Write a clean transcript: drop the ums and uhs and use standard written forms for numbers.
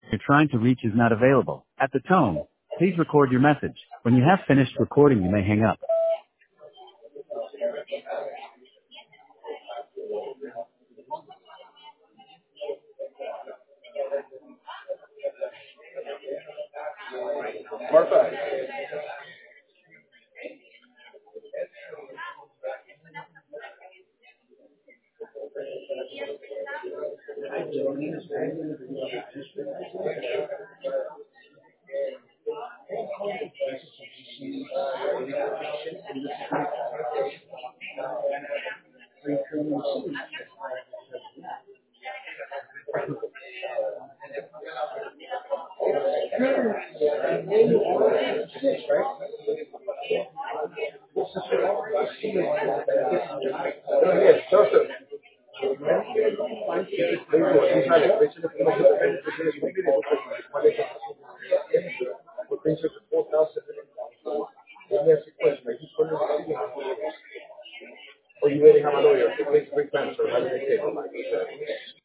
you're trying to reach is not available. At the tone, please record your message. When you have finished recording, you may hang up. Martha. Yes, Joseph. Potential to 4,000. Let me ask you a question. Are you putting or you already have a lawyer? Please transfer.